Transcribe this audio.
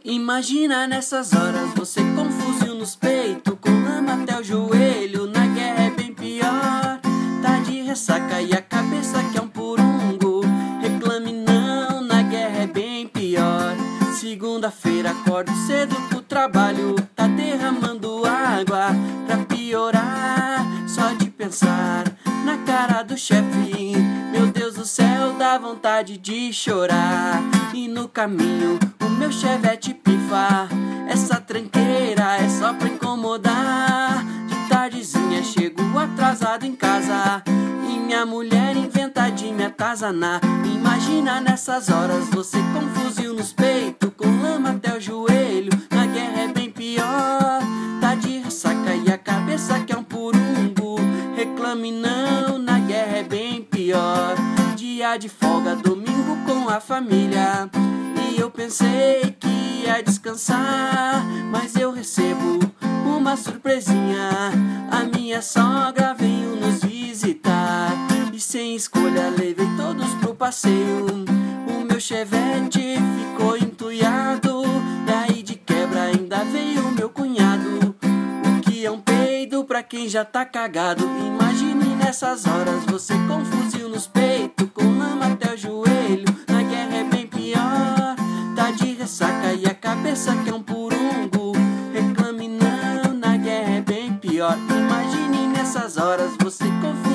Imagina nessas horas você com fuzil nos peitos, com lama até o joelho, na guerra é bem pior. Tá de ressaca e a cabeça que é um purungo, reclame não, na guerra é bem pior. Segunda-feira acordo cedo pro trabalho, tá derramando água pra piorar. Só de pensar na cara do chefe, meu Deus do céu, dá vontade de chorar. E no caminho o meu chevette pifa, essa tranqueira é só pra incomodar. De tardezinha chego atrasado em casa e minha mulher inventa de me atazanar. Imagina nessas horas você com fuzil nos peitos, com lama até o joelho, na guerra é bem pior. Tá de ressaca e a cabeça que é um purungo, reclame não, na guerra é bem pior. Dia de folga, domingo com a família, e eu pensei que ia descansar, mas eu recebo uma surpresinha. A minha sogra veio nos visitar e sem escolha levei todos pro passeio. O meu chevette ficou entulhado, daí de quebra ainda veio o meu cunhado. O que é um peido pra quem já tá cagado? Imagine nessas horas você com fuzil nos peitos, com lama até o joelho, na guerra é bem pior. Tá de ressaca e a cabeça que é um purungo, reclame não, na guerra é bem pior. Imagine nessas horas você com